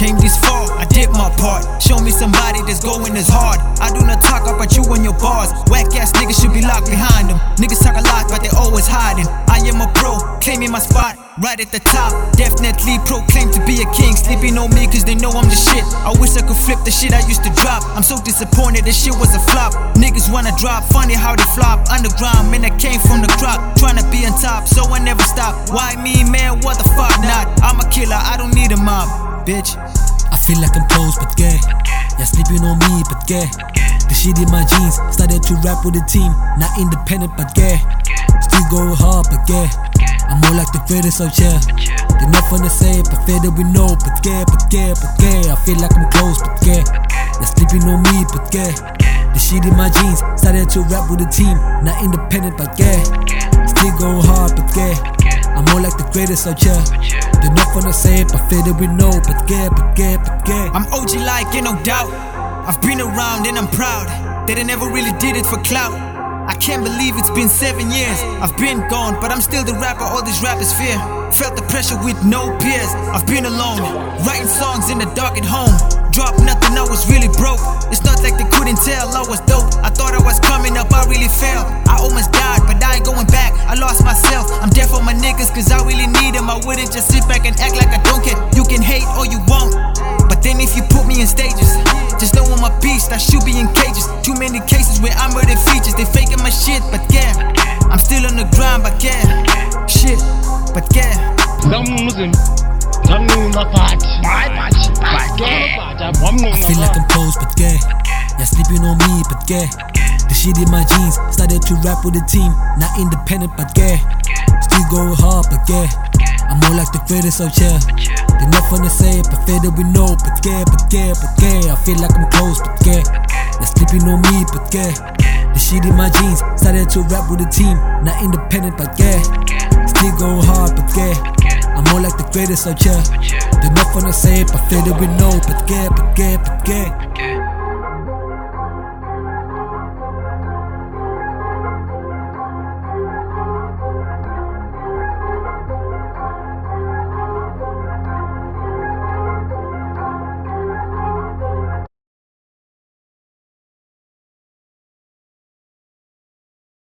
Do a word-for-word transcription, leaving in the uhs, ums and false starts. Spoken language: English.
Came this far, I did my part. Show me somebody that's going as hard. I do not talk about you and your bars. Whack ass niggas should be locked behind them. Niggas talk a lot, but they always hiding. I am a pro, claiming my spot right at the top. Definitely proclaim to be a king. Sleeping on me cause they know I'm the shit. I wish I could flip the shit I used to drop. I'm so disappointed this shit was a flop. Niggas wanna drop, funny how they flop. Underground, man, I came from the crop. Tryna be on top, so I never stop. Why me, man, what the fuck not? I'm a killer, I don't need a mob, bitch. I feel like I'm close but gay. Yeah, sleeping on me but gay. The shit in my jeans, started to rap with the team. Not independent but gay. Still go hard but gay. I'm more like the greatest out here. They're not fun to say, but fair that we know. But gay, but gay, but gay. I feel like I'm close but gay. They're sleeping on me but gay. The shit in my jeans, started to rap with the team. Not independent but gay. Still go hard but gay. I'm more like the greatest out here. They're not fun to say, but fair that we know. But gay, but gay, but gay. I'm O G like, ain't no doubt. I've been around and I'm proud that I never really did it for clout. I can't believe it's been seven years. I've been gone, but I'm still the rapper all these rappers fear. Felt the pressure with no peers. I've been alone, writing songs in the dark at home. Dropped nothing, I was really broke. It's not like they couldn't tell I was dope. I thought I was coming up, I really failed. I almost died, but I ain't going back. I lost myself, I'm dead for my niggas cause I really need them. I wouldn't just sit back and act like I don't care. You can hate all you want, but then if you put me in stages, just know I'm a beast, I should be in cages. Too many cases where I'm murder features. They faking my shit, but yeah, I'm still on the grind, but yeah, shit, but yeah. I feel like I'm close but gay. Yeah, sleeping on me but gay. The shit in my jeans, started to rap with the team. Not independent but gay. Still go hard but gay. I'm more like the greatest out here. They're not fun to say, but fair that we know. But gay, but gay, but gay. I feel like I'm close but gay. They're sleeping on me but gay. The shit in my jeans, started to rap with the team. Not independent but gay. Still go hard but gay. I'm more like the greatest out here. They're not fun to say, but fair that we know. But gay, but gay, but gay.